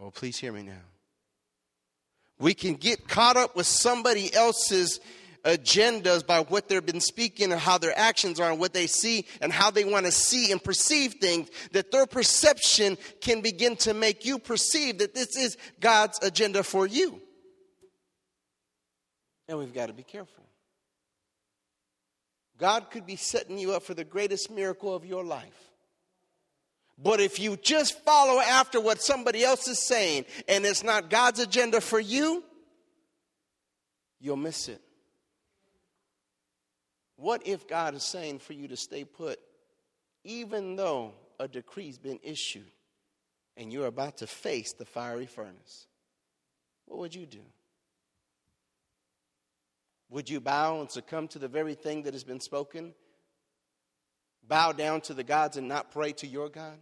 Oh, please hear me now. We can get caught up with somebody else's agendas by what they've been speaking or how their actions are and what they see and how they want to see and perceive things, that their perception can begin to make you perceive that this is God's agenda for you. And we've got to be careful. God could be setting you up for the greatest miracle of your life. But if you just follow after what somebody else is saying and it's not God's agenda for you, you'll miss it. What if God is saying for you to stay put, even though a decree's been issued and you're about to face the fiery furnace? What would you do? Would you bow and succumb to the very thing that has been spoken? Bow down to the gods and not pray to your God?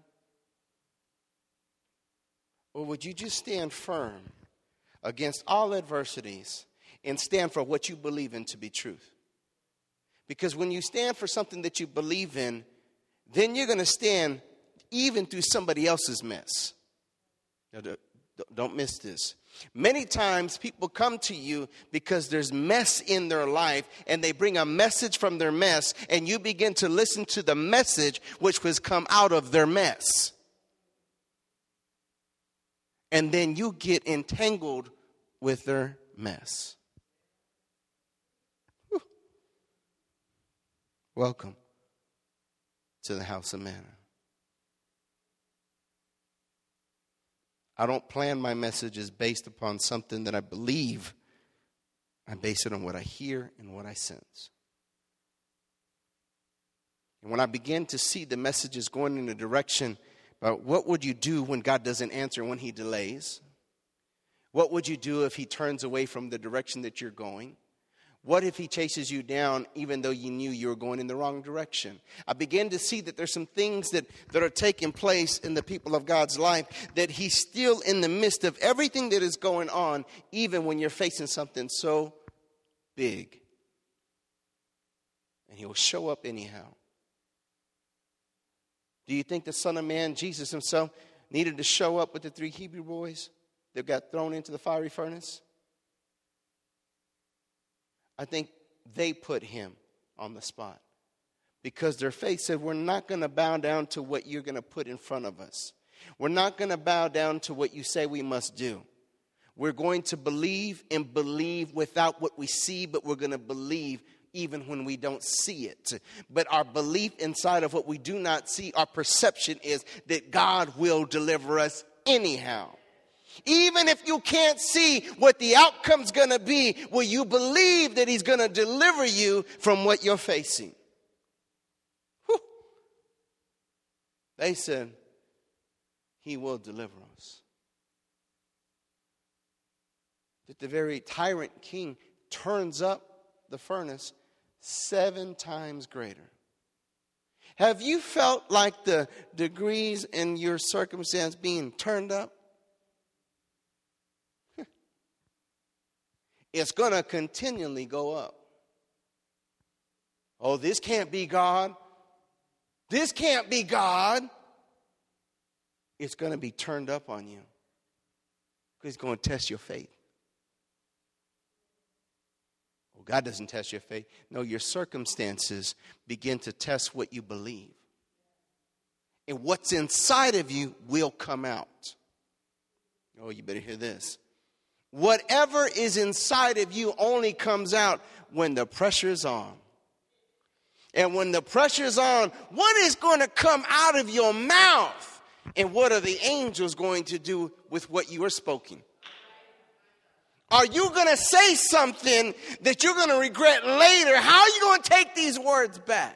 Or would you just stand firm against all adversities and stand for what you believe in to be truth? Because when you stand for something that you believe in, then you're going to stand even through somebody else's mess. Now, don't miss this. Many times people come to you because there's mess in their life and they bring a message from their mess and you begin to listen to the message which was come out of their mess. And then you get entangled with their mess. Whew. Welcome to the house of manna. I don't plan my messages based upon something that I believe. I base it on what I hear and what I sense. And when I begin to see the messages going in a direction about what would you do when God doesn't answer, when he delays? What would you do if he turns away from the direction that you're going? What if he chases you down even though you knew you were going in the wrong direction? I begin to see that there's some things that are taking place in the people of God's life, that he's still in the midst of everything that is going on, even when you're facing something so big. And he will show up anyhow. Do you think the Son of Man, Jesus himself, needed to show up with the 3 Hebrew boys that got thrown into the fiery furnace? I think they put him on the spot because their faith said, we're not going to bow down to what you're going to put in front of us. We're not going to bow down to what you say we must do. We're going to believe and believe without what we see, but we're going to believe even when we don't see it. But our belief inside of what we do not see, our perception is that God will deliver us anyhow. Even if you can't see what the outcome's going to be, will you believe that he's going to deliver you from what you're facing? Whew. They said, he will deliver us. That the very tyrant king turns up the furnace 7 times greater. Have you felt like the degrees in your circumstance being turned up? It's going to continually go up. Oh, this can't be God. This can't be God. It's going to be turned up on you. Because it's going to test your faith. Well, God doesn't test your faith. No, your circumstances begin to test what you believe. And what's inside of you will come out. Oh, you better hear this. Whatever is inside of you only comes out when the pressure's on. And when the pressure's on, what is going to come out of your mouth? And what are the angels going to do with what you are spoken? Are you going to say something that you're going to regret later? How are you going to take these words back?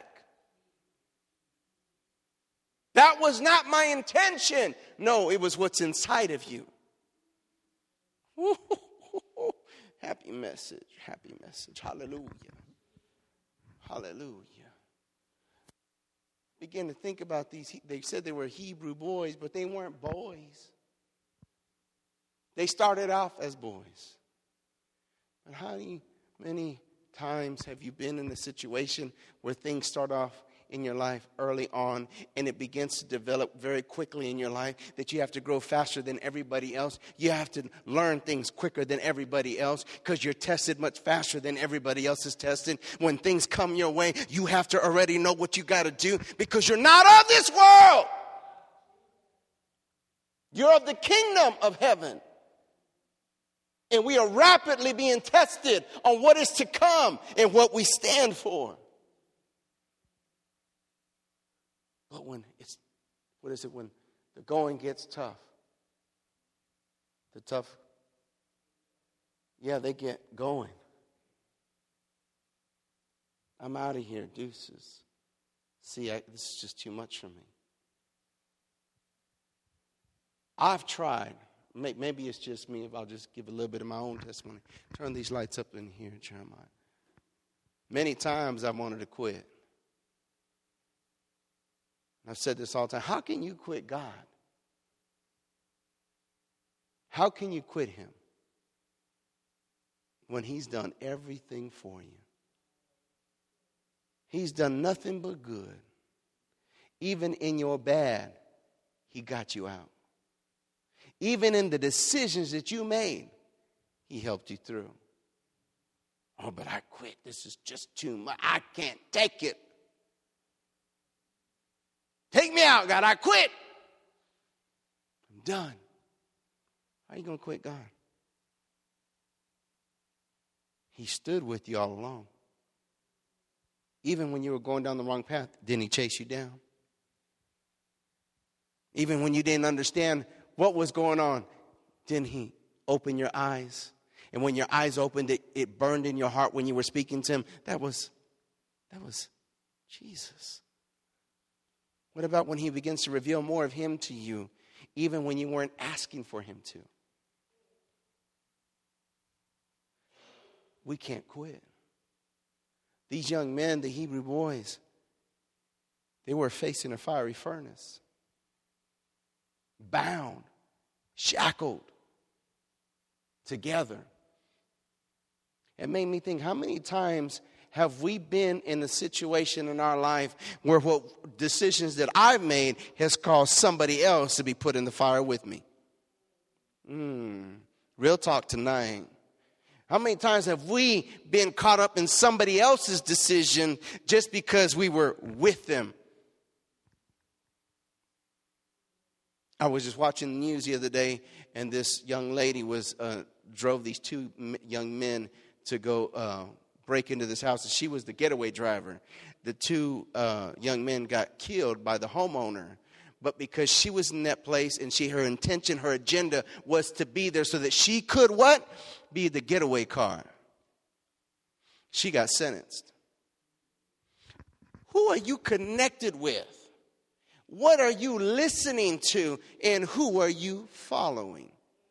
That was not my intention. No, it was what's inside of you. Happy message, happy message. Hallelujah. Hallelujah. Begin to think about these. They said they were Hebrew boys, but they weren't boys. They started off as boys. And how many times have you been in a situation where things start off in your life early on, and it begins to develop very quickly in your life, that you have to grow faster than everybody else. You have to learn things quicker than everybody else because you're tested much faster than everybody else is tested. When things come your way, you have to already know what you got to do because you're not of this world. You're of the kingdom of heaven. And we are rapidly being tested on what is to come and what we stand for. But when when the going gets tough, they get going. I'm out of here, deuces. See, this is just too much for me. I've tried. Maybe it's just me if I'll just give a little bit of my own testimony. Turn these lights up in here, Jeremiah. Many times I wanted to quit. I've said this all the time. How can you quit God? How can you quit him when he's done everything for you? He's done nothing but good. Even in your bad, he got you out. Even in the decisions that you made, he helped you through. Oh, but I quit. This is just too much. I can't take it. Take me out, God. I quit. I'm done. How are you going to quit God? He stood with you all along. Even when you were going down the wrong path, didn't he chase you down? Even when you didn't understand what was going on, didn't he open your eyes? And when your eyes opened, it burned in your heart when you were speaking to him. That was Jesus. What about when he begins to reveal more of him to you, even when you weren't asking for him to? We can't quit. These young men, the Hebrew boys, they were facing a fiery furnace. Bound, shackled, together. It made me think, how many times have we been in a situation in our life where what decisions that I've made has caused somebody else to be put in the fire with me? Real talk tonight. How many times have we been caught up in somebody else's decision just because we were with them? I was just watching the news the other day, and this young lady drove these two young men to go break into this house. And she was the getaway driver. The two young men got killed by the homeowner. But because she was in that place and her intention, her agenda was to be there so that she could what? Be the getaway car. She got sentenced. Who are you connected with? What are you listening to? And who are you following?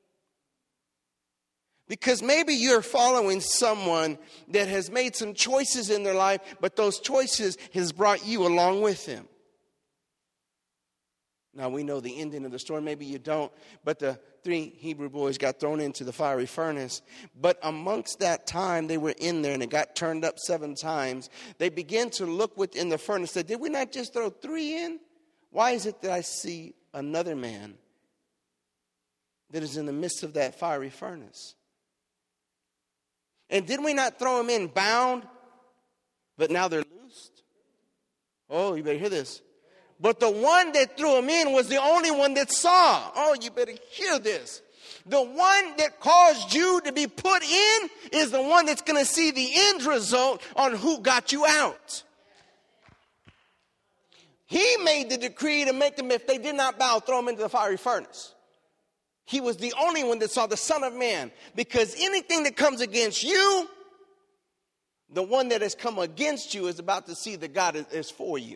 Because maybe you're following someone that has made some choices in their life, but those choices has brought you along with them. Now, we know the ending of the story. Maybe you don't. But the 3 Hebrew boys got thrown into the fiery furnace. But amongst that time, they were in there and it got turned up 7 times. They began to look within the furnace. Said, did we not just throw 3 in? Why is it that I see another man that is in the midst of that fiery furnace? And did we not throw him in bound? But now they're loosed? Oh, you better hear this. But the one that threw him in was the only one that saw. Oh, you better hear this. The one that caused you to be put in is the one that's going to see the end result on who got you out. He made the decree to make them, if they did not bow, throw them into the fiery furnace. He was the only one that saw the Son of Man. Because anything that comes against you, the one that has come against you is about to see that God is for you.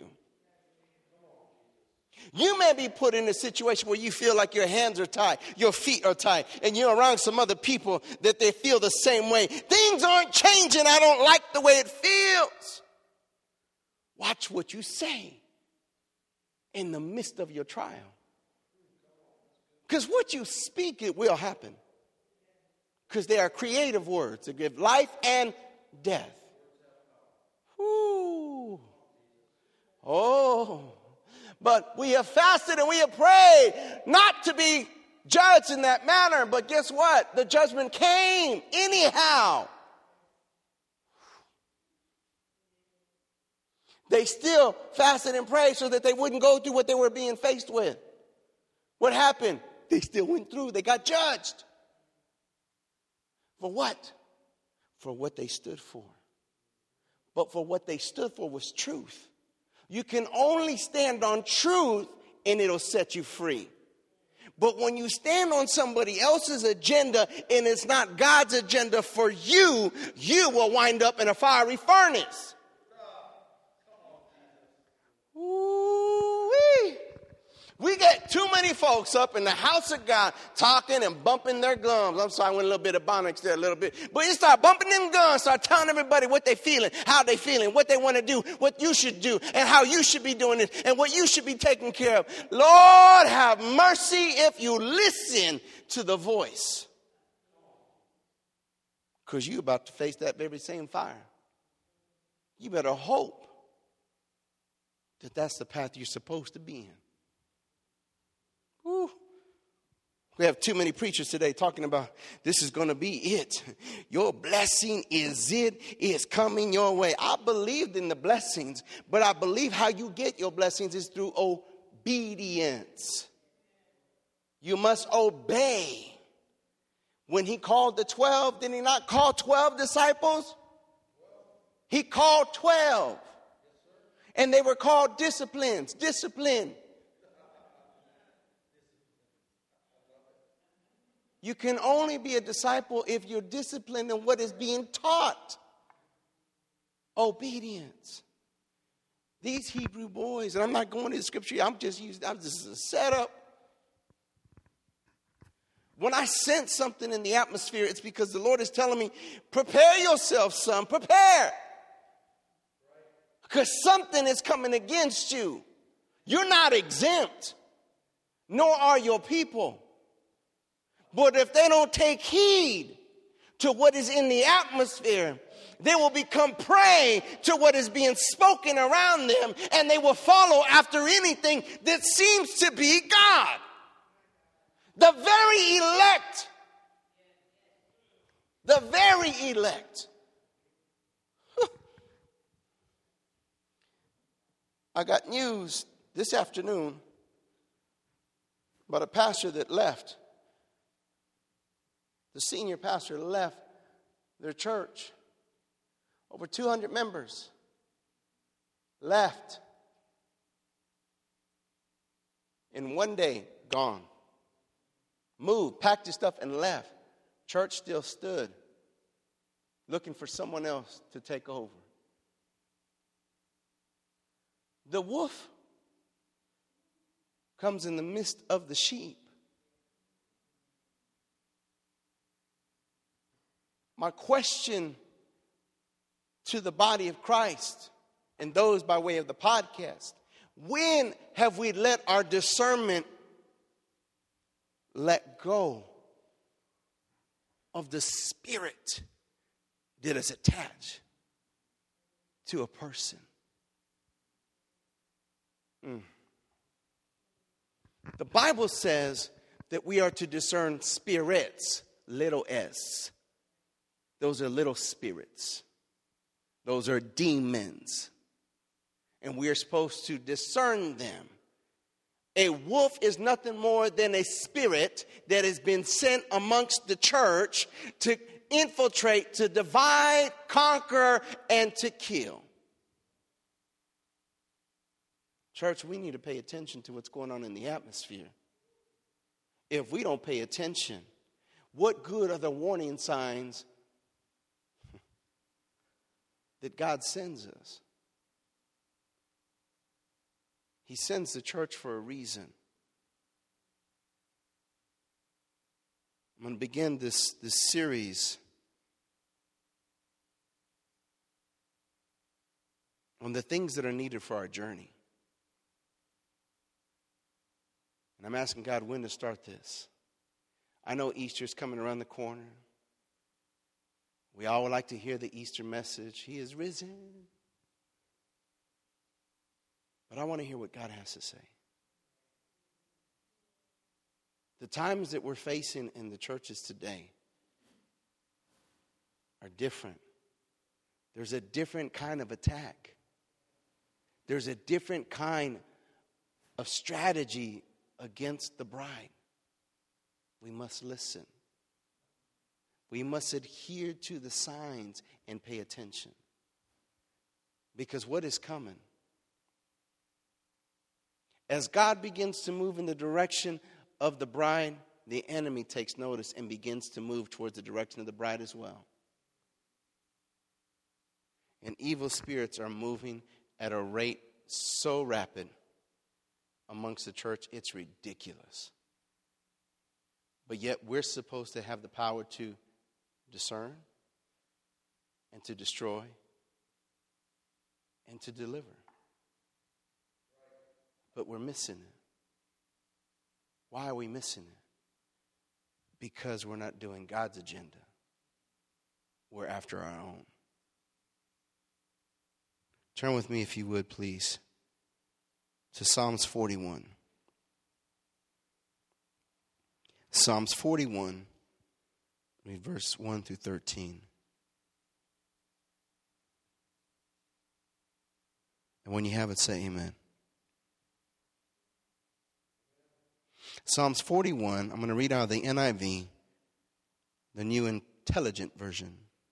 You may be put in a situation where you feel like your hands are tied, your feet are tied, and you're around some other people that they feel the same way. Things aren't changing. I don't like the way it feels. Watch what you say in the midst of your trial. Because what you speak, it will happen. Because they are creative words that give life and death. Whoo. Oh, but we have fasted and we have prayed not to be judged in that manner. But guess what? The judgment came anyhow. They still fasted and prayed so that they wouldn't go through what they were being faced with. What happened? They still went through. They got judged. For what? For what they stood for. But for what they stood for was truth. You can only stand on truth and it'll set you free. But when you stand on somebody else's agenda and it's not God's agenda for you, you will wind up in a fiery furnace. Ooh-wee. We get too many folks up in the house of God talking and bumping their gums. I'm sorry, I went a little bit of Ebonics there a little bit. But you start bumping them gums, start telling everybody what they're feeling, how they're feeling, what they want to do, what you should do, and how you should be doing it, and what you should be taking care of. Lord, have mercy if you listen to the voice. Because you're about to face that very same fire. You better hope that that's the path you're supposed to be in. Woo. We have too many preachers today talking about this is going to be it. Your blessing is it. It's coming your way. I believed in the blessings, but I believe how you get your blessings is through obedience. You must obey. When he called the 12, did he not call 12 disciples? He called 12. And they were called disciplines. Discipline. You can only be a disciple if you're disciplined in what is being taught. Obedience. These Hebrew boys, and I'm not going to the scripture, I'm just a setup. When I sense something in the atmosphere, it's because the Lord is telling me, prepare yourself, son, prepare. Because something is coming against you. You're not exempt, nor are your people. But if they don't take heed to what is in the atmosphere, they will become prey to what is being spoken around them, and they will follow after anything that seems to be God. The very elect. The very elect. I got news this afternoon about a pastor that left. The senior pastor left their church. Over 200 members left. In one day, gone. Moved, packed his stuff, and left. Church still stood, looking for someone else to take over. The wolf comes in the midst of the sheep. My question to the body of Christ and those by way of the podcast, when have we let our discernment let go of the spirit that is attached to a person? The Bible says that we are to discern spirits, little s. Those are little spirits. Those are demons. And we are supposed to discern them. A wolf is nothing more than a spirit that has been sent amongst the church to infiltrate, to divide, conquer, and to kill. Church, we need to pay attention to what's going on in the atmosphere. If we don't pay attention, what good are the warning signs that God sends us? He sends the church for a reason. I'm going to begin this series on the things that are needed for our journey. And I'm asking God when to start this. I know Easter's coming around the corner. We all would like to hear the Easter message. He is risen. But I want to hear what God has to say. The times that we're facing in the churches today are different. There's a different kind of attack. There's a different kind of strategy against the bride. We must listen. We must adhere to the signs and pay attention. Because what is coming? As God begins to move in the direction of the bride, the enemy takes notice and begins to move towards the direction of the bride as well. And evil spirits are moving at a rate so rapid amongst the church, it's ridiculous. But yet we're supposed to have the power to discern and to destroy and to deliver. But we're missing it. Why are we missing it? Because we're not doing God's agenda. We're after our own. Turn with me, if you would, please, to Psalms 41. Psalms 41, read verse 1 through 13. And when you have it, say amen. Psalms 41, I'm going to read out of the NIV, the New Intelligent Version.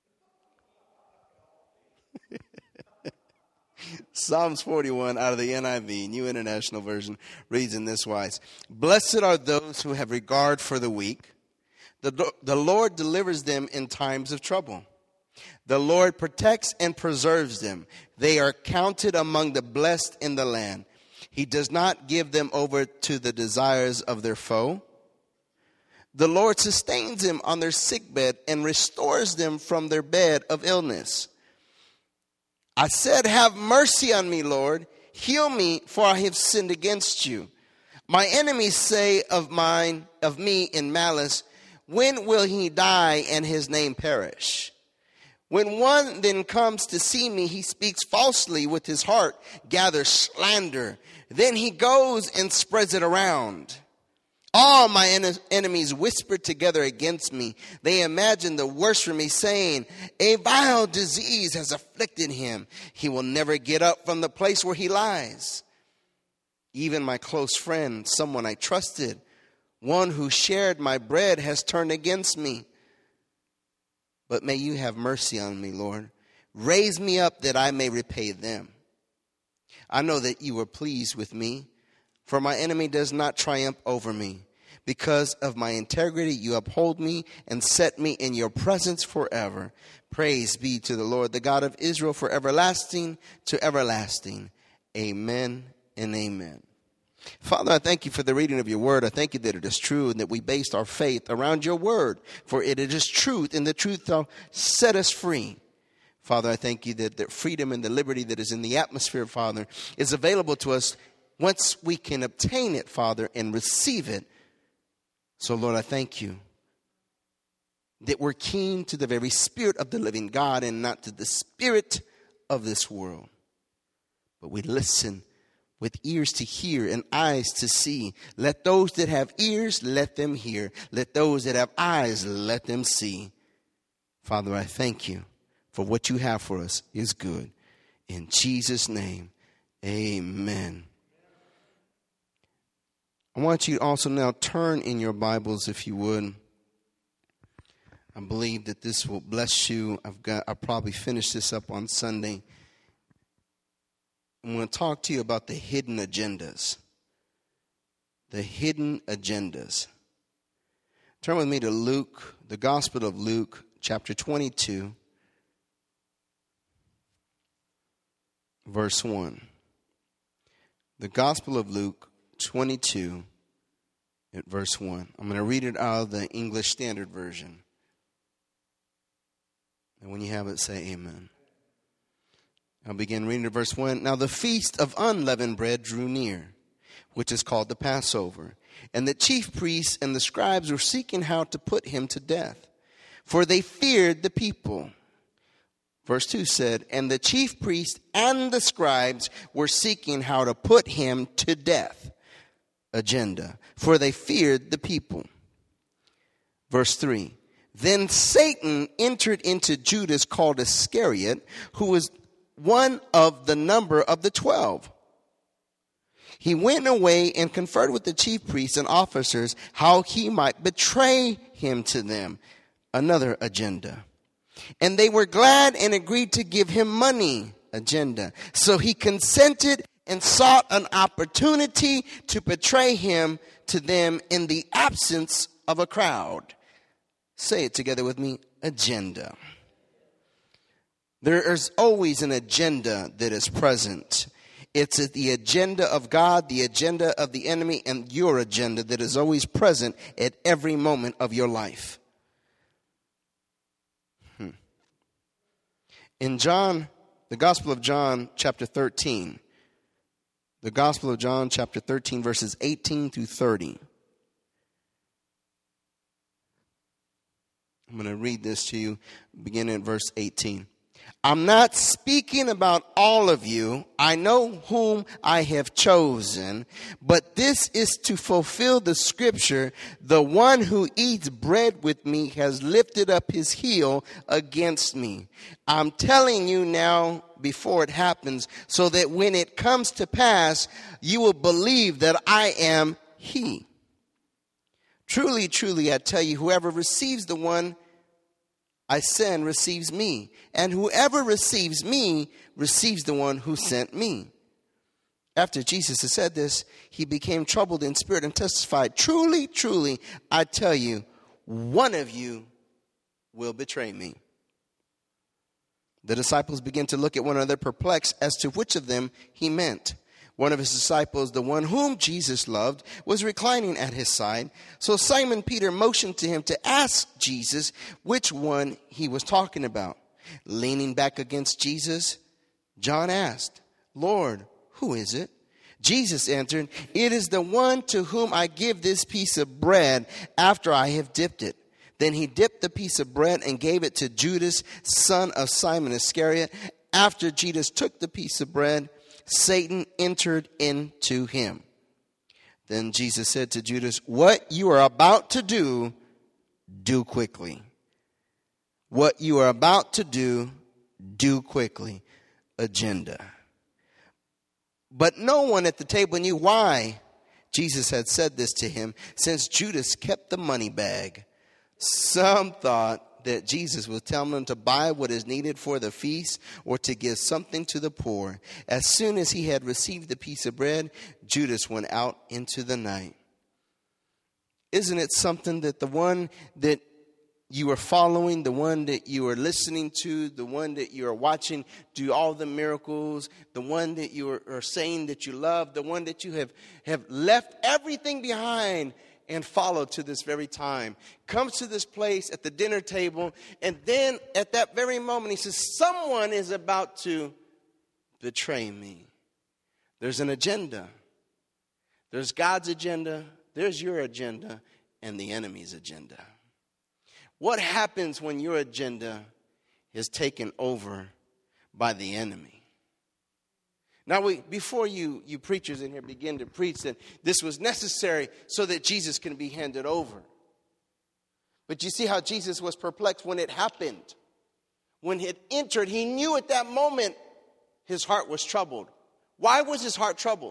Psalms 41 out of the NIV, New International Version, reads in this wise. Blessed are those who have regard for the weak. The Lord delivers them in times of trouble. The Lord protects and preserves them. They are counted among the blessed in the land. He does not give them over to the desires of their foe. The Lord sustains them on their sickbed and restores them from their bed of illness. I said, have mercy on me, Lord. Heal me, for I have sinned against you. My enemies say of me in malice, when will he die and his name perish? When one then comes to see me, he speaks falsely with his heart, gathers slander. Then he goes and spreads it around. All my enemies whisper together against me. They imagine the worst for me, saying, a vile disease has afflicted him. He will never get up from the place where he lies. Even my close friend, someone I trusted, one who shared my bread, has turned against me. But may you have mercy on me, Lord. Raise me up that I may repay them. I know that you are pleased with me, for my enemy does not triumph over me. Because of my integrity, you uphold me and set me in your presence forever. Praise be to the Lord, the God of Israel, from everlasting to everlasting. Amen and amen. Father, I thank you for the reading of your word. I thank you that it is true and that we based our faith around your word. For it is truth, and the truth shall set us free. Father, I thank you that the freedom and the liberty that is in the atmosphere, Father, is available to us once we can obtain it, Father, and receive it. So, Lord, I thank you that we're keen to the very spirit of the living God and not to the spirit of this world. But we listen with ears to hear and eyes to see. Let those that have ears, let them hear. Let those that have eyes, let them see. Father, I thank you for what you have for us is good. In Jesus' name, amen. I want you to also now turn in your Bibles, if you would. I believe that this will bless you. I'll probably finish this up on Sunday. I'm going to talk to you about the hidden agendas. The hidden agendas. Turn with me to Luke, the Gospel of Luke, chapter 22, verse 1. The Gospel of Luke, 22, at verse 1. I'm going to read it out of the English Standard Version. And when you have it, say amen. I'll begin reading at verse 1. Now the feast of unleavened bread drew near, which is called the Passover. And the chief priests and the scribes were seeking how to put him to death, for they feared the people. Verse 2 said, and the chief priests and the scribes were seeking how to put him to death. Agenda. For they feared the people. Verse 3. Then Satan entered into Judas called Iscariot, who was one of the number of the 12. He went away and conferred with the chief priests and officers how he might betray him to them. Another agenda. And they were glad and agreed to give him money. Agenda. So he consented and sought an opportunity to betray him to them in the absence of a crowd. Say it together with me. Agenda. There is always an agenda that is present. It's the agenda of God, the agenda of the enemy, and your agenda that is always present at every moment of your life. In John, the Gospel of John, chapter 13, the Gospel of John, chapter 13, verses 18 through 30. I'm going to read this to you, beginning at verse 18. I'm not speaking about all of you. I know whom I have chosen, but this is to fulfill the scripture. The one who eats bread with me has lifted up his heel against me. I'm telling you now before it happens, so that when it comes to pass, you will believe that I am he. Truly, truly, I tell you, whoever receives the one I send receives me, and whoever receives me receives the one who sent me. After Jesus had said this, he became troubled in spirit and testified, truly, truly, I tell you, one of you will betray me. The disciples began to look at one another perplexed as to which of them he meant. One of his disciples, the one whom Jesus loved, was reclining at his side. So Simon Peter motioned to him to ask Jesus which one he was talking about. Leaning back against Jesus, John asked, Lord, who is it? Jesus answered, it is the one to whom I give this piece of bread after I have dipped it. Then he dipped the piece of bread and gave it to Judas, son of Simon Iscariot. After Judas took the piece of bread, Satan entered into him. Then Jesus said to Judas, what you are about to do, do quickly. What you are about to do quickly. Agenda. But no one at the table knew why Jesus had said this to him, since Judas kept the money bag. Some thought that Jesus was telling them to buy what is needed for the feast or to give something to the poor. As soon as he had received the piece of bread, Judas went out into the night. Isn't it something that the one that you are following, the one that you are listening to, the one that you are watching do all the miracles, the one that you are saying that you love, the one that you have left everything behind and followed to this very time, comes to this place at the dinner table, and then at that very moment he says, someone is about to betray me. There's an agenda. There's God's agenda, there's your agenda, and the enemy's agenda. What happens when your agenda is taken over by the enemy? Now, before you preachers in here begin to preach that this was necessary so that Jesus can be handed over. But you see how Jesus was perplexed when it happened. When it entered, he knew at that moment his heart was troubled. Why was his heart troubled?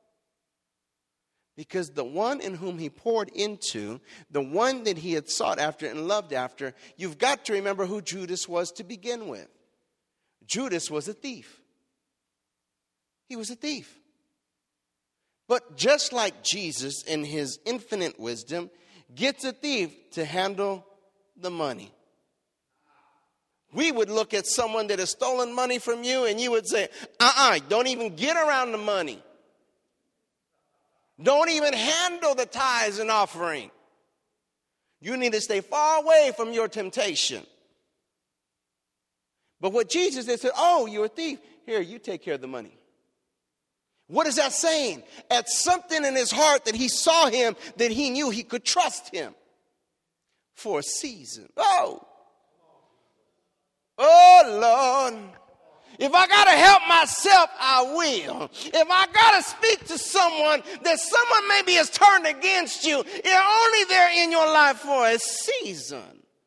Because the one in whom he poured into, the one that he had sought after and loved after, you've got to remember who Judas was to begin with. Judas was a thief. He was a thief. But just like Jesus in his infinite wisdom gets a thief to handle the money. We would look at someone that has stolen money from you and you would say, don't even get around the money. Don't even handle the tithes and offering. You need to stay far away from your temptation. But what Jesus did said, you're a thief. Here, you take care of the money. What is that saying? At something in his heart that he saw him, that he knew he could trust him for a season. Oh, Lord. If I got to help myself, I will. If I got to speak to someone that someone maybe has turned against you, you're only there in your life for a season.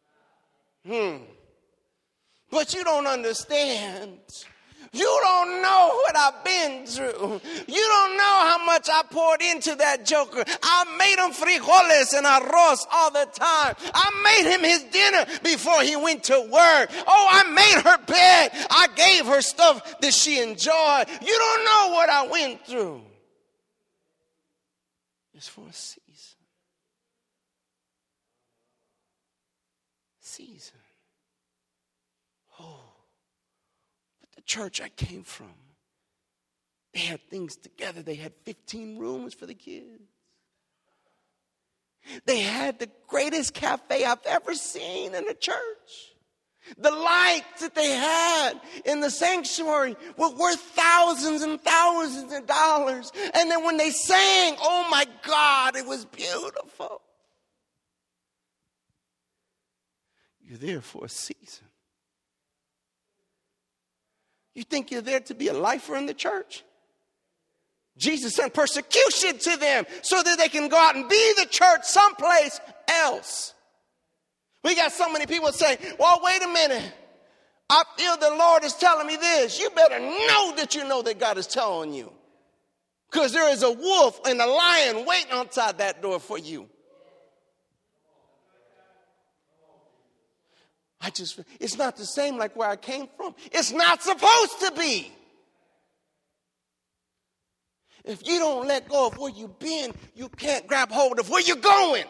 But you don't understand. You don't know what I've been through. You don't know how much I poured into that joker. I made him frijoles and arroz all the time. I made him his dinner before he went to work. Oh, I made her bed. I gave her stuff that she enjoyed. You don't know what I went through. It's for a season. Season. Church I came from, they had things together. They had 15 rooms for the kids. They had the greatest cafe I've ever seen in a church. The lights that they had in the sanctuary were worth thousands and thousands of dollars. And then when they sang, oh my God, it was beautiful. You're there for a season. You think you're there to be a lifer in the church? Jesus sent persecution to them so that they can go out and be the church someplace else. We got so many people saying, well, wait a minute. I feel the Lord is telling me this. You better know that God is telling you. Because there is a wolf and a lion waiting outside that door for you. It's not the same like where I came from. It's not supposed to be. If you don't let go of where you've been, you can't grab hold of where you're going.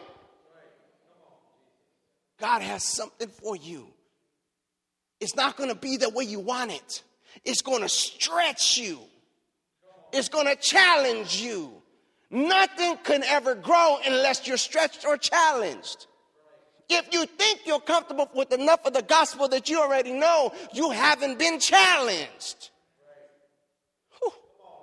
God has something for you. It's not going to be the way you want it. It's going to stretch you. It's going to challenge you. Nothing can ever grow unless you're stretched or challenged. If you think you're comfortable with enough of the gospel that you already know, you haven't been challenged. Whew.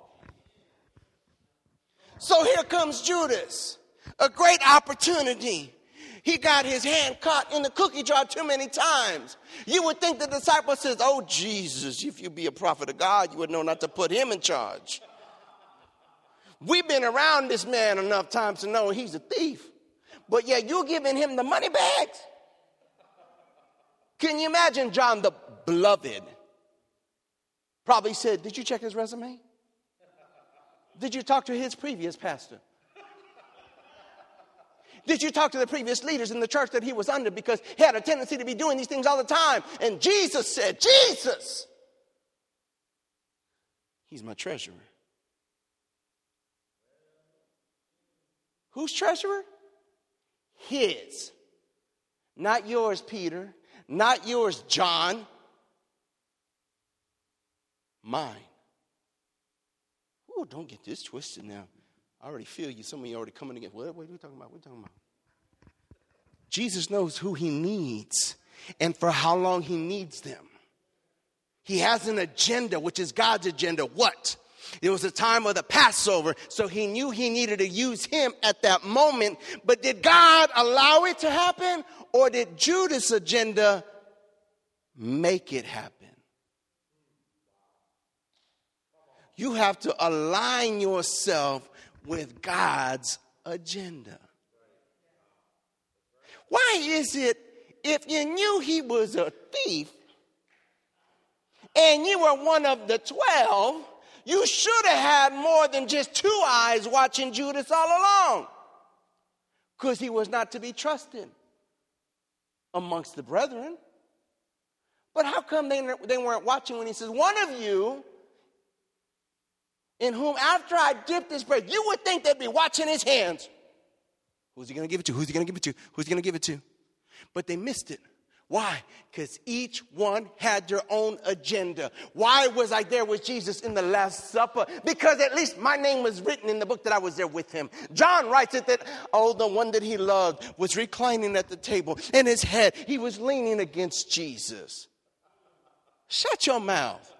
So here comes Judas, a great opportunity. He got his hand caught in the cookie jar too many times. You would think the disciple says, oh, Jesus, if you be a prophet of God, you would know not to put him in charge. We've been around this man enough times to know he's a thief. But yet you're giving him the money bags. Can you imagine John the Beloved? Probably said, did you check his resume? Did you talk to his previous pastor? Did you talk to the previous leaders in the church that he was under? Because he had a tendency to be doing these things all the time. And Jesus said, Jesus, he's my treasurer. Whose treasurer? His. Not yours, Peter. Not yours, John. Mine. Oh, don't get this twisted now. I already feel you. Some of you are already coming again. What are we talking about? What are we talking about? Jesus knows who he needs and for how long he needs them. He has an agenda, which is God's agenda. What? It was the time of the Passover, so he knew he needed to use him at that moment. But did God allow it to happen, or did Judas' agenda make it happen? You have to align yourself with God's agenda. Why is it if you knew he was a thief and you were one of the 12, you should have had more than just 2 eyes watching Judas all along? Because he was not to be trusted amongst the brethren. But how come they weren't watching when he says, one of you in whom after I dip this bread, you would think they'd be watching his hands. Who's he going to give it to? Who's he going to give it to? Who's he going to give it to? But they missed it. Why? Because each one had their own agenda. Why was I there with Jesus in the Last Supper? Because at least my name was written in the book that I was there with him. John writes it that, oh, the one that he loved was reclining at the table. In his head, he was leaning against Jesus. Shut your mouth.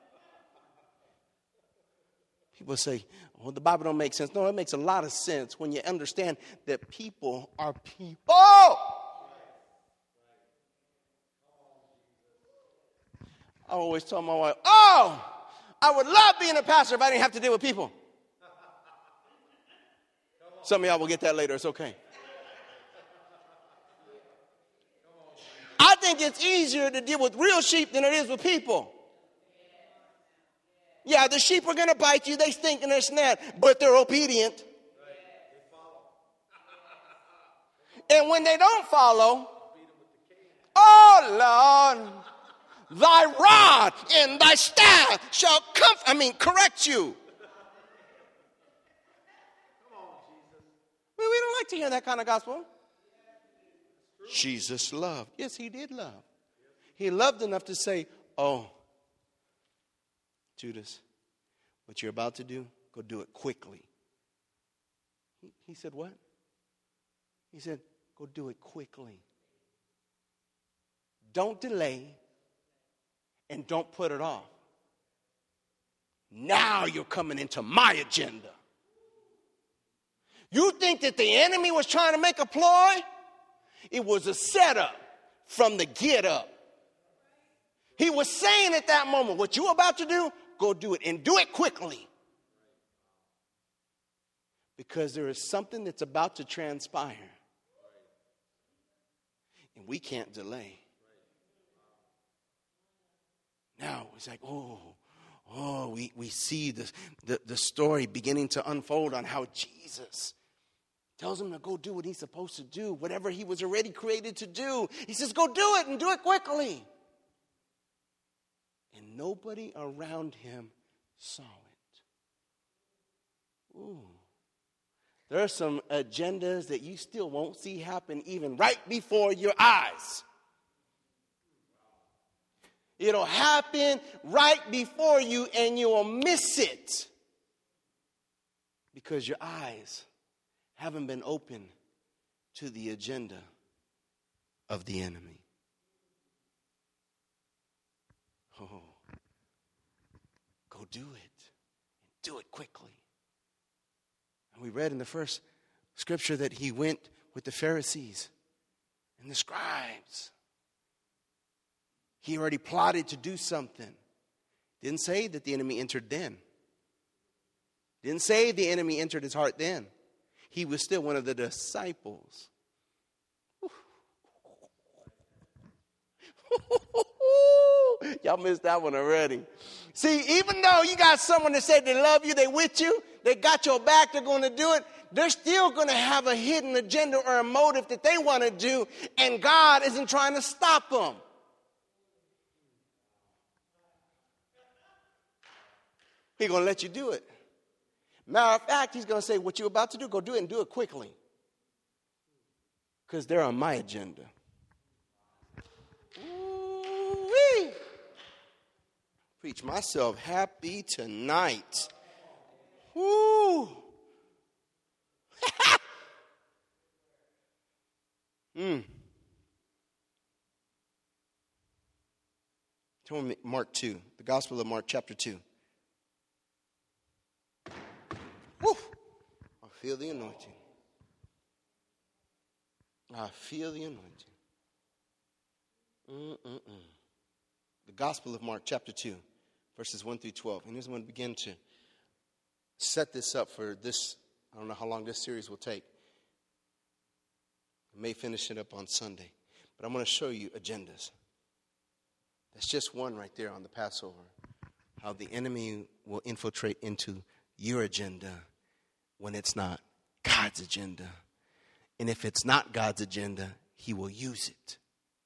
People say, well, the Bible don't make sense. No, it makes a lot of sense when you understand that people are people. I always tell my wife, oh, I would love being a pastor if I didn't have to deal with people. Some of y'all will get that later. It's okay. I think it's easier to deal with real sheep than it is with people. Yeah, the sheep are going to bite you. They stink and they're snap, but they're obedient. And when they don't follow, oh, Lord, thy rod and thy staff shall correct you. We don't like to hear that kind of gospel. Jesus loved. Yes, he did love. He loved enough to say, oh, Judas, what you're about to do, go do it quickly. He said what? He said, go do it quickly. Don't delay and don't put it off. Now you're coming into my agenda. You think that the enemy was trying to make a ploy? It was a setup from the get up. He was saying at that moment, what you're about to do, go do it and do it quickly. Because there is something that's about to transpire. And we can't delay. Now it's like, we see the story beginning to unfold on how Jesus tells him to go do what he's supposed to do, whatever he was already created to do. He says, go do it and do it quickly. And nobody around him saw it. Ooh. There are some agendas that you still won't see happen even right before your eyes. It'll happen right before you and you will miss it because your eyes haven't been open to the agenda of the enemy. Oh, go do it. And do it quickly. And we read in the first scripture that he went with the Pharisees and the scribes. He already plotted to do something. Didn't say that the enemy entered then. Didn't say the enemy entered his heart then. He was still one of the disciples. Y'all missed that one already. See, even though you got someone that said they love you, they with you, they got your back, they're going to do it, they're still going to have a hidden agenda or a motive that they want to do, and God isn't trying to stop them. He's going to let you do it. Matter of fact, he's going to say, what you're about to do, go do it and do it quickly. Because they're on my agenda. Ooh-wee. Preach myself happy tonight. Woo. Turn me Mark 2, the Gospel of Mark chapter 2. Woo! I feel the anointing. I feel the anointing. The Gospel of Mark chapter 2, verses 1 through 12. And here's when we begin to set this up for this. I don't know how long this series will take. I may finish it up on Sunday. But I'm going to show you agendas. That's just one right there on the Passover. How the enemy will infiltrate into your agenda when it's not God's agenda. And if it's not God's agenda, he will use it.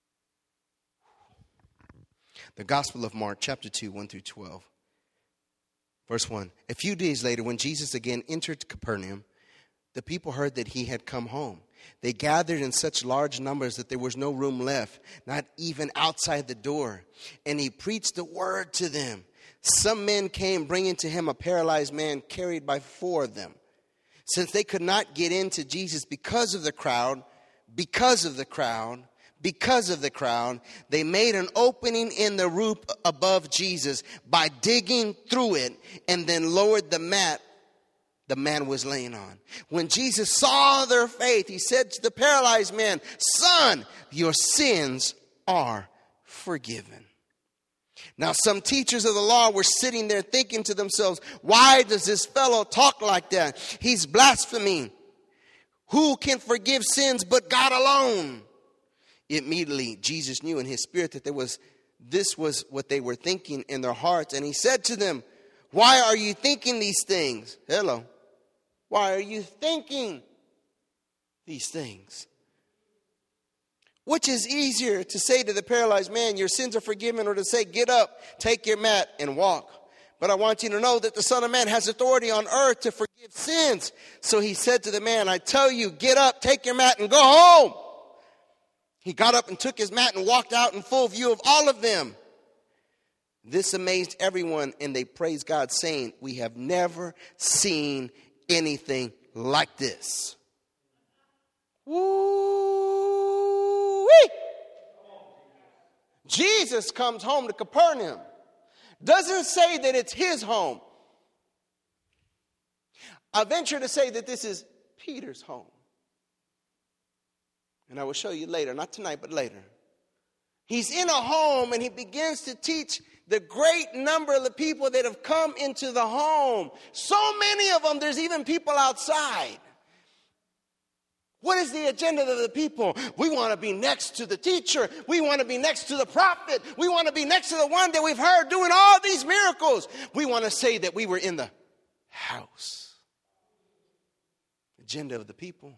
The Gospel of Mark, chapter 2, 1 through 12. Verse 1. A few days later, when Jesus again entered Capernaum, the people heard that he had come home. They gathered in such large numbers that there was no room left, not even outside the door. And he preached the word to them. Some men came bringing to him a paralyzed man carried by four of them. Since they could not get into Jesus because of the crowd, they made an opening in the roof above Jesus by digging through it and then lowered the mat the man was laying on. When Jesus saw their faith, he said to the paralyzed man, "Son, your sins are forgiven." Now some teachers of the law were sitting there thinking to themselves, why does this fellow talk like that? He's blaspheming. Who can forgive sins but God alone? Immediately Jesus knew in his spirit that this was what they were thinking in their hearts. And he said to them, why are you thinking these things? Hello. Why are you thinking these things? Which is easier, to say to the paralyzed man, your sins are forgiven, or to say, get up, take your mat, and walk? But I want you to know that the Son of Man has authority on earth to forgive sins. So he said to the man, I tell you, get up, take your mat, and go home. He got up and took his mat and walked out in full view of all of them. This amazed everyone, and they praised God, saying, we have never seen anything like this. Woo-wee! Jesus comes home to Capernaum. Doesn't say that it's his home. I venture to say that this is Peter's home. And I will show you later, not tonight, but later. He's in a home and he begins to teach the great number of the people that have come into the home. So many of them, there's even people outside. What is the agenda of the people? We want to be next to the teacher. We want to be next to the prophet. We want to be next to the one that we've heard doing all these miracles. We want to say that we were in the house. Agenda of the people.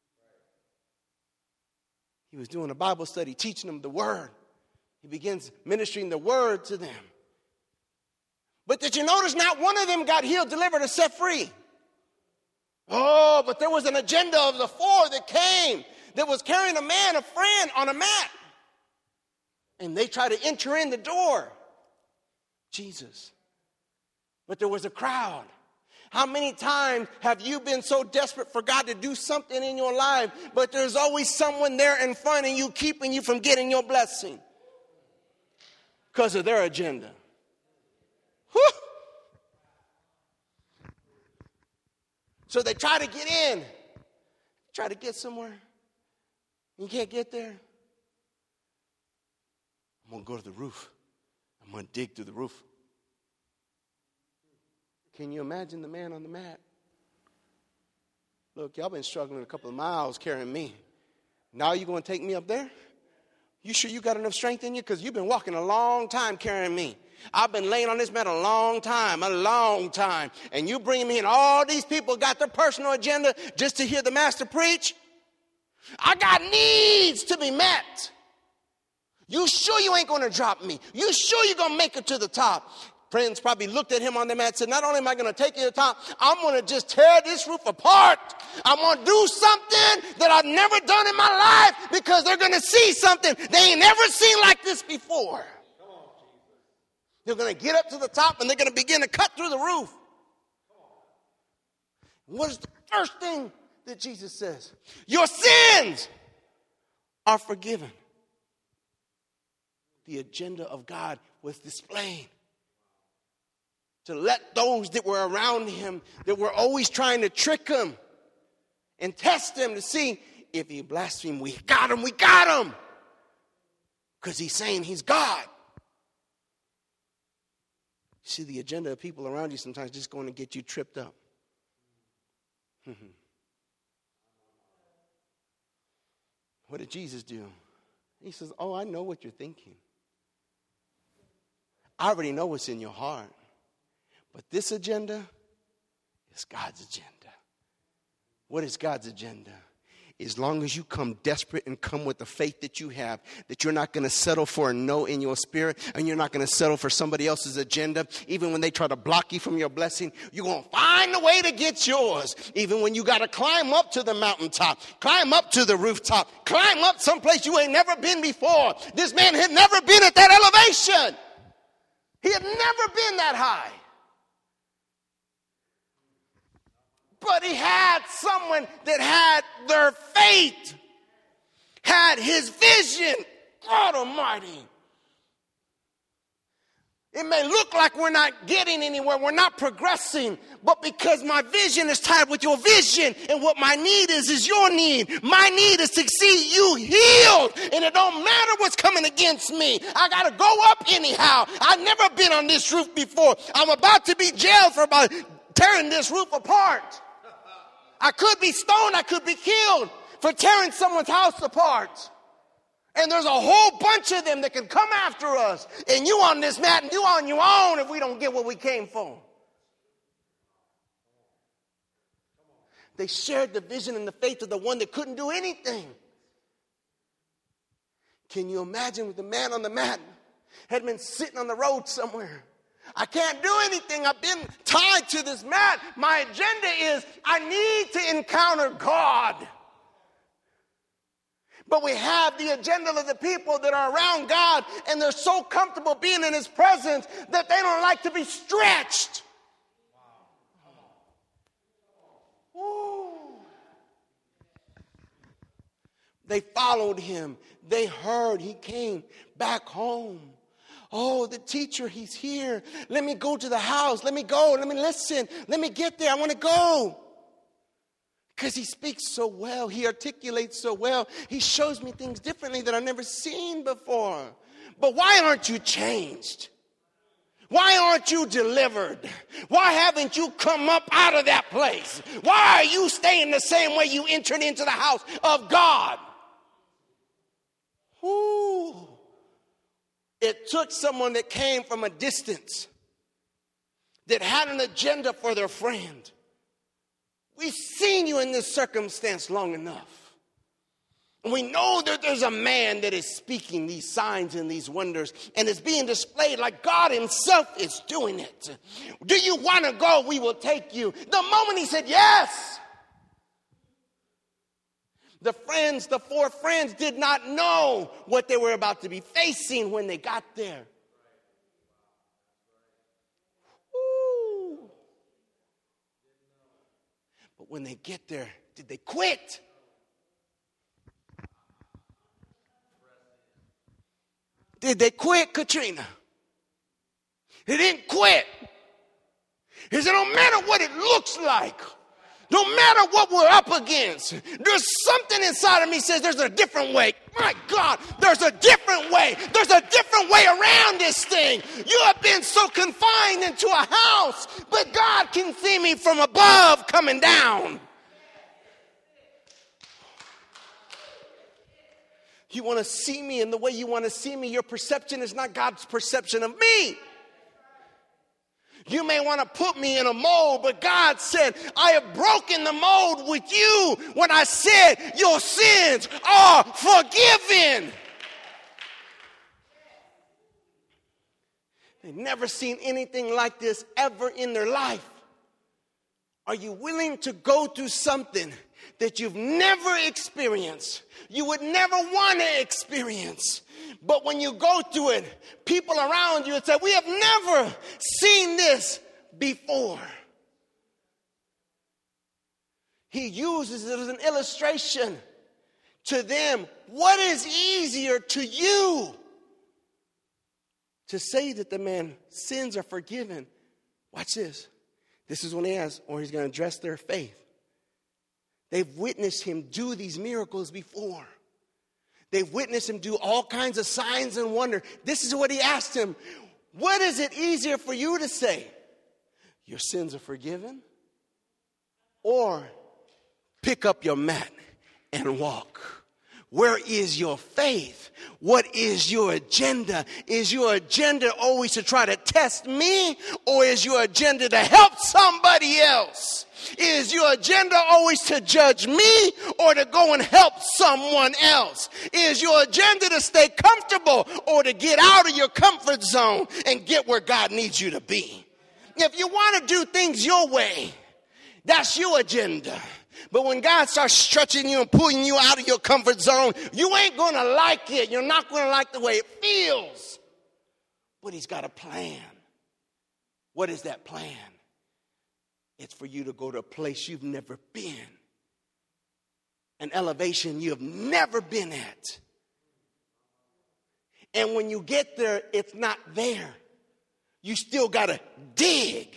He was doing a Bible study, teaching them the word. He begins ministering the word to them. But did you notice not one of them got healed, delivered, or set free? Oh, but there was an agenda of the four that came, that was carrying a man, a friend, on a mat. And they tried to enter in the door. Jesus. But there was a crowd. How many times have you been so desperate for God to do something in your life, but there's always someone there in front of you keeping you from getting your blessing? Because of their agenda. Whew. So they try to get in, try to get somewhere. You can't get there. I'm going to go to the roof. I'm going to dig through the roof. Can you imagine the man on the mat? Look, y'all been struggling a couple of miles carrying me. Now you going to take me up there? You sure you got enough strength in you? Because you've been walking a long time carrying me. I've been laying on this mat a long time. And you bringing me in. All these people got their personal agenda just to hear the master preach. I got needs to be met. You sure you ain't going to drop me? You sure you're going to make it to the top? Friends probably looked at him on the mat and said, not only am I going to take you to the top, I'm going to just tear this roof apart. I'm going to do something that I've never done in my life, because they're going to see something they ain't never seen like this before. They're going to get up to the top and they're going to begin to cut through the roof. What is the first thing that Jesus says? Your sins are forgiven. The agenda of God was displayed to let those that were around him, that were always trying to trick him and test him to see if he blasphemed, we got him. Because he's saying he's God. See, the agenda of people around you sometimes just going to get you tripped up. What did Jesus do? He says, oh, I know what you're thinking. I already know what's in your heart. But this agenda is God's agenda. What is God's agenda? As long as you come desperate and come with the faith that you have, that you're not going to settle for a no in your spirit, and you're not going to settle for somebody else's agenda. Even when they try to block you from your blessing, you're going to find a way to get yours. Even when you got to climb up to the mountaintop, climb up to the rooftop, climb up someplace you ain't never been before. This man had never been at that elevation. He had never been that high. But he had someone that had their faith, had his vision. God Almighty. It may look like we're not getting anywhere, we're not progressing, but because my vision is tied with your vision, and what my need is your need. My need is to see you healed, and it don't matter what's coming against me. I got to go up anyhow. I've never been on this roof before. I'm about to be jailed for about tearing this roof apart. I could be stoned, I could be killed for tearing someone's house apart. And there's a whole bunch of them that can come after us. And you on this mat and you on your own if we don't get what we came for. They shared the vision and the faith of the one that couldn't do anything. Can you imagine with the man on the mat had been sitting on the road somewhere? I can't do anything. I've been tied to this mat. My agenda is I need to encounter God. But we have the agenda of the people that are around God, and they're so comfortable being in his presence that they don't like to be stretched. Ooh. They followed him. They heard he came back home. Oh, the teacher, he's here. Let me go to the house. Let me go. Let me listen. Let me get there. I want to go. Because he speaks so well. He articulates so well. He shows me things differently that I've never seen before. But why aren't you changed? Why aren't you delivered? Why haven't you come up out of that place? Why are you staying the same way you entered into the house of God? Ooh. It took someone that came from a distance, that had an agenda for their friend. We've seen you in this circumstance long enough. And we know that there's a man that is speaking these signs and these wonders, and it's being displayed like God himself is doing it. Do you want to go? We will take you. The moment he said yes, the four friends did not know what they were about to be facing when they got there. When they get there, did they quit? Did they quit, Katrina? They didn't quit. He said, no matter what it looks like, no matter what we're up against, there's something inside of me says there's a different way. My God, there's a different way. There's a different way around this thing. You have been so confined into a house, but God can see me from above coming down. You want to see me in the way you want to see me. Your perception is not God's perception of me. You may want to put me in a mold, but God said, I have broken the mold with you when I said your sins are forgiven. They've never seen anything like this ever in their life. Are you willing to go through something that you've never experienced? You would never want to experience. But when you go through it, people around you would say, we have never seen this before. He uses it as an illustration to them. What is easier to you? To say that the man's sins are forgiven. Watch this. This is when he asks, or he's going to address their faith. They've witnessed him do these miracles before. They've witnessed him do all kinds of signs and wonders. This is what he asked him. What is it easier for you to say? Your sins are forgiven? Or pick up your mat and walk? Where is your faith? What is your agenda? Is your agenda always to try to test me? Or is your agenda to help somebody else? Is your agenda always to judge me or to go and help someone else? Is your agenda to stay comfortable or to get out of your comfort zone and get where God needs you to be? If you want to do things your way, that's your agenda. But when God starts stretching you and pulling you out of your comfort zone, you ain't going to like it. You're not going to like the way it feels. But he's got a plan. What is that plan? It's for you to go to a place you've never been. An elevation you have never been at. And when you get there, it's not there. You still got to dig.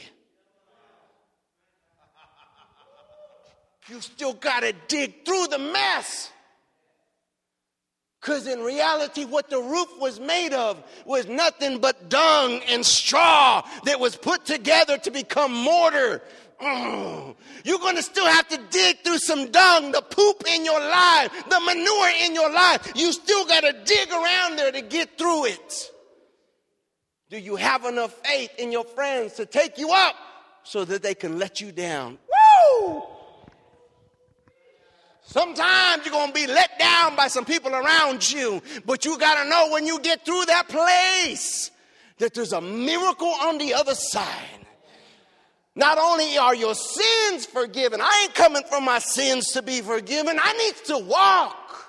You still got to dig through the mess. Because in reality, what the roof was made of was nothing but dung and straw that was put together to become mortar. You're going to still have to dig through some dung, the poop in your life, the manure in your life. You still got to dig around there to get through it. Do you have enough faith in your friends to take you up so that they can let you down? Woo! Sometimes you're going to be let down by some people around you, but you got to know when you get through that place that there's a miracle on the other side. Not only are your sins forgiven, I ain't coming for my sins to be forgiven. I need to walk.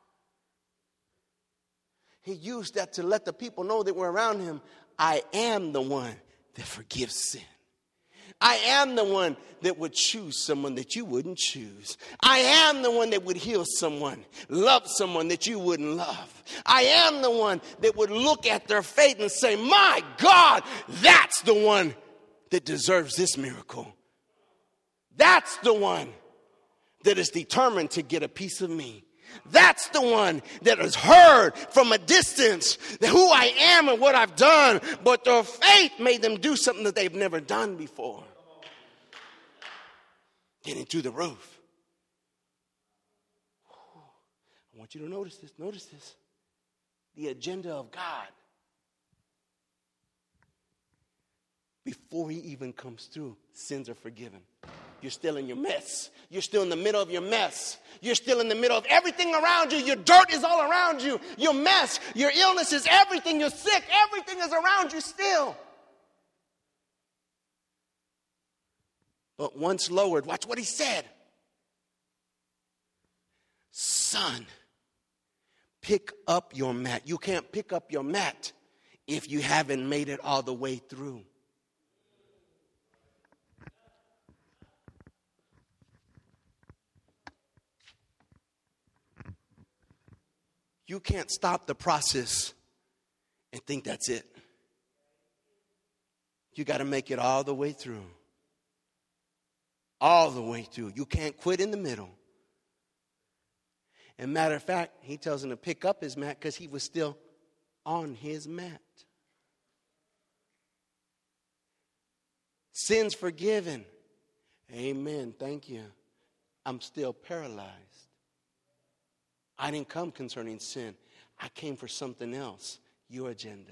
He used that to let the people know that were around him. I am the one that forgives sin. I am the one that would choose someone that you wouldn't choose. I am the one that would heal someone, love someone that you wouldn't love. I am the one that would look at their faith and say, my God, that's the one that deserves this miracle. That's the one that is determined to get a piece of me. That's the one that has heard from a distance that who I am and what I've done, but their faith made them do something that they've never done before. Getting through the roof. I want you to notice this. Notice this. The agenda of God. Before he even comes through, sins are forgiven. You're still in your mess. You're still in the middle of your mess. You're still in the middle of everything around you. Your dirt is all around you. Your mess, your illness is everything. You're sick. Everything is around you still. But once lowered, watch what he said. Son, pick up your mat. You can't pick up your mat if you haven't made it all the way through. You can't stop the process and think that's it. You got to make it all the way through. All the way through. You can't quit in the middle. And matter of fact, he tells him to pick up his mat because he was still on his mat. Sins forgiven. Amen. Thank you. I'm still paralyzed. I didn't come concerning sin. I came for something else. Your agenda.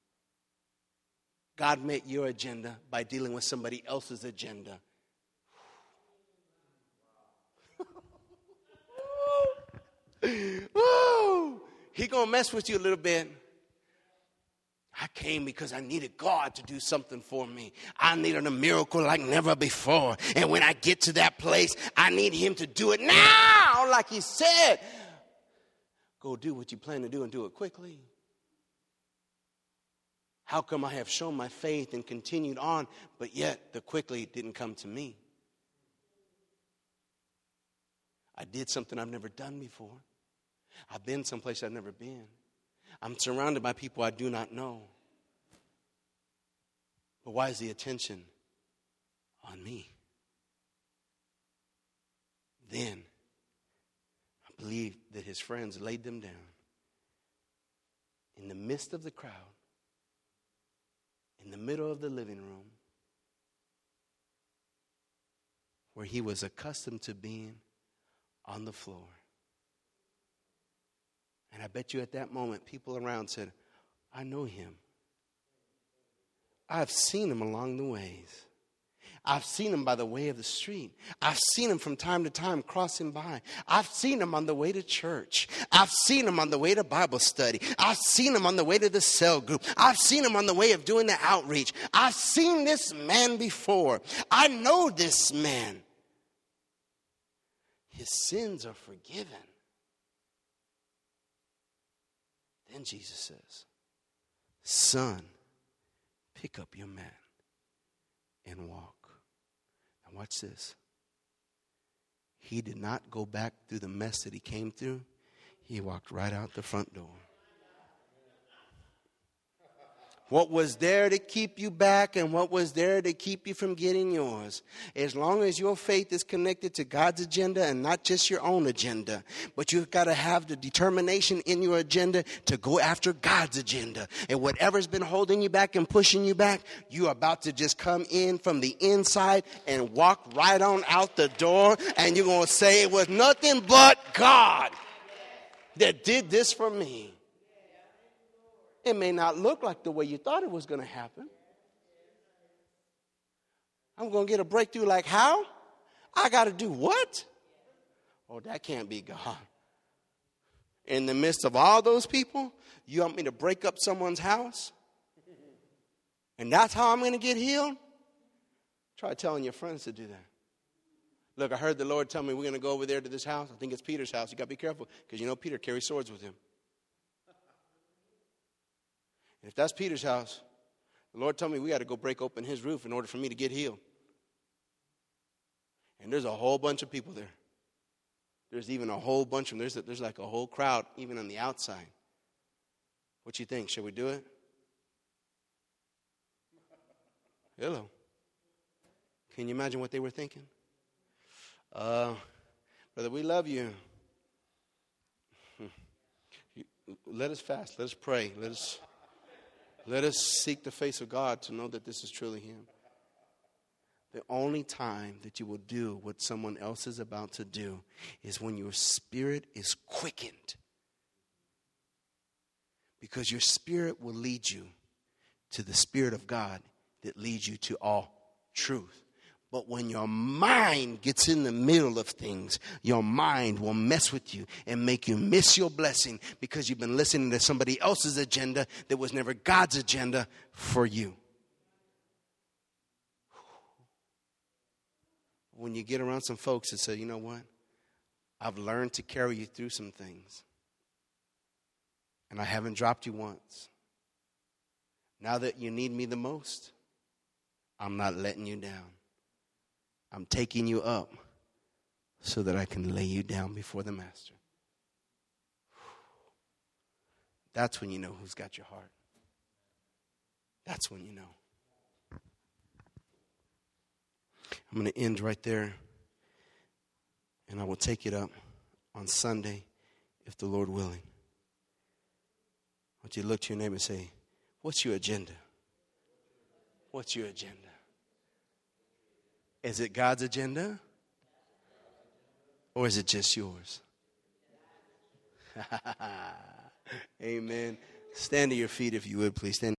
God met your agenda by dealing with somebody else's agenda. Woo! He gonna mess with you a little bit. I came because I needed God to do something for me. I needed a miracle like never before. And when I get to that place, I need him to do it now, like he said. Go do what you plan to do and do it quickly. How come I have shown my faith and continued on, but yet the quickly didn't come to me? I did something I've never done before. I've been someplace I've never been. I'm surrounded by people I do not know. But why is the attention on me? Then, I believe that his friends laid them down in the midst of the crowd, in the middle of the living room, where he was accustomed to being on the floor. And I bet you at that moment, people around said, I know him. I've seen him along the ways. I've seen him by the way of the street. I've seen him from time to time crossing by. I've seen him on the way to church. I've seen him on the way to Bible study. I've seen him on the way to the cell group. I've seen him on the way of doing the outreach. I've seen this man before. I know this man. His sins are forgiven. Then Jesus says, son, pick up your mat and walk. Now watch this. He did not go back through the mess that he came through. He walked right out the front door. What was there to keep you back and what was there to keep you from getting yours. As long as your faith is connected to God's agenda and not just your own agenda. But you've got to have the determination in your agenda to go after God's agenda. And whatever's been holding you back and pushing you back, you're about to just come in from the inside and walk right on out the door. And you're going to say, it was nothing but God that did this for me. It may not look like the way you thought it was going to happen. I'm going to get a breakthrough like how? I got to do what? Oh, that can't be God. In the midst of all those people, you want me to break up someone's house? And that's how I'm going to get healed? Try telling your friends to do that. Look, I heard the Lord tell me we're going to go over there to this house. I think it's Peter's house. You got to be careful because you know Peter carries swords with him. If that's Peter's house, the Lord told me we got to go break open his roof in order for me to get healed. And there's a whole bunch of people there. There's even a whole bunch of them. There's like a whole crowd even on the outside. What you think? Should we do it? Hello. Can you imagine what they were thinking? Brother, we love you. Let us fast. Let us pray. Let us seek the face of God to know that this is truly Him. The only time that you will do what someone else is about to do is when your spirit is quickened. Because your spirit will lead you to the Spirit of God that leads you to all truth. But when your mind gets in the middle of things, your mind will mess with you and make you miss your blessing because you've been listening to somebody else's agenda that was never God's agenda for you. When you get around some folks that say, you know what? I've learned to carry you through some things. And I haven't dropped you once. Now that you need me the most, I'm not letting you down. I'm taking you up so that I can lay you down before the Master. That's when you know who's got your heart. That's when you know. I'm going to end right there. And I will take it up on Sunday if the Lord willing. I want you to look to your neighbor and say, what's your agenda? What's your agenda? Is it God's agenda? Or is it just yours? Amen. Stand to your feet if you would, please. Stand.